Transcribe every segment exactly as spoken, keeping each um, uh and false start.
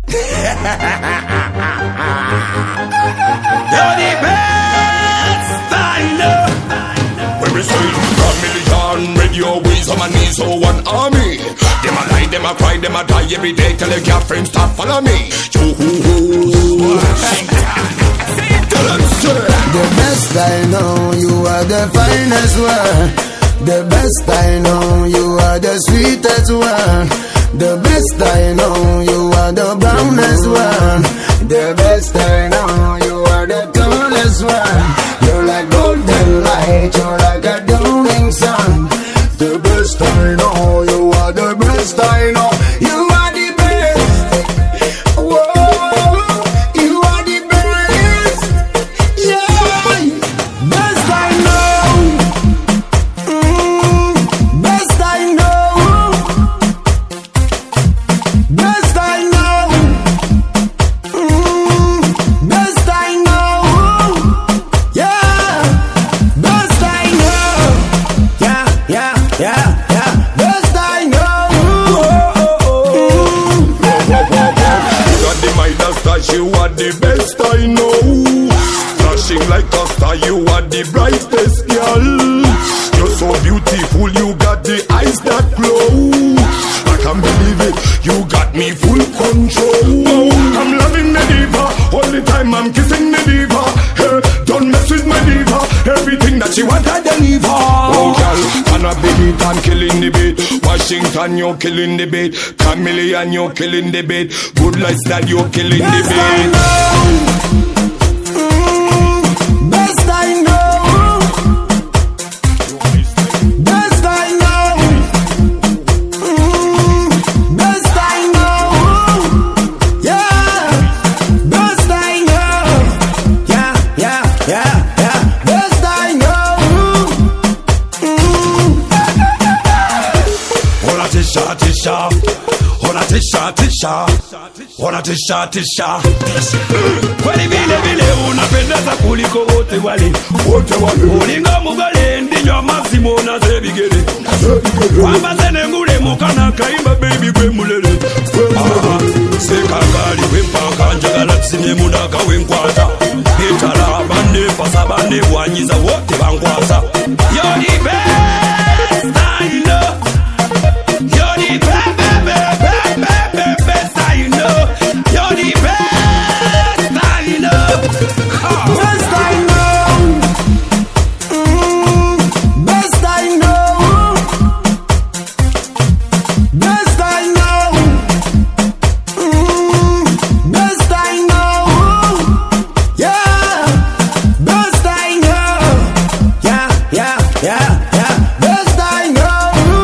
You're the best I know. When we say chameleon, radio ways on my knees, so one army. Them a lie, them a cry, them a die every day till the girl friends start follow me. Yo ho ho, the best I know, you are the finest one. The best I know, you are the sweetest one. The best I know, you are the brownest one. The best I know, you are the tallest one. You're like golden light, you're like a dawning sun. The best I know, you are the best I know. You are the best. Whoa, you are the best. Yeah, best I know. Mm, best I know. Best I know. Mm, best I know. Yeah, best I know. Yeah, yeah, yeah, yeah. Best I know. you got the Midas touch, you are the best I know. Flashing like a star, you are the brightest girl. You're so beautiful, you got the eyes that glow. I can't believe it, you got me full control. I'm loving me diva, all the time I'm kissing me diva. Hey, don't mess with my diva, everything that she want I deliver. Oh girl, and I beat it, I'm killing the beat. Washington, you're killing the beat. Chameleon, you're killing the beat. Good lifestyle, you're killing the Best I beat. know. Mm, best I know. Best I know. Mm, best I know. Yeah. Best I know. Yeah, yeah, yeah, yeah. Best I know. Mm. Hola tisha tisha, hola tisha tisha, hola tisha tisha. Kweli vile vile unapendeza kuliko wote wale, wote wale. Ulinga mugale ndinyo masimo na zebigele. Kwamba zene ngule mukana kaimba baby kwe mulele. Ah, sekagali kwe mpaka njagala tsinye munaka wenkwata. Itala bande fasa bande wanyiza wote bankwasa. You're the best I know. You're the best, best, best, best, best I know. You're the best I know. Best I know. Mm, best I know. Best I know. Mm, best I know. Yeah. Best I know. Yeah, yeah, yeah, yeah. Best I know.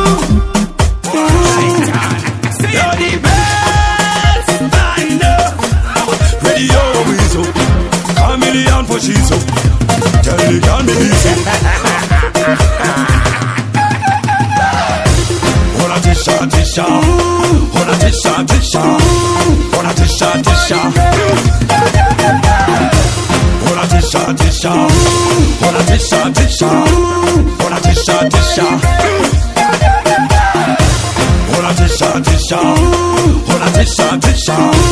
You're the best I know. Radio Weezo, chameleon for Shizo. Tell me can be easy. Hola tisha tisha, hola tisha tisha, hola tisha tisha. Hola tisha tisha, hola tisha tisha, hola tisha tisha. Hola tisha tisha, hola tisha tisha.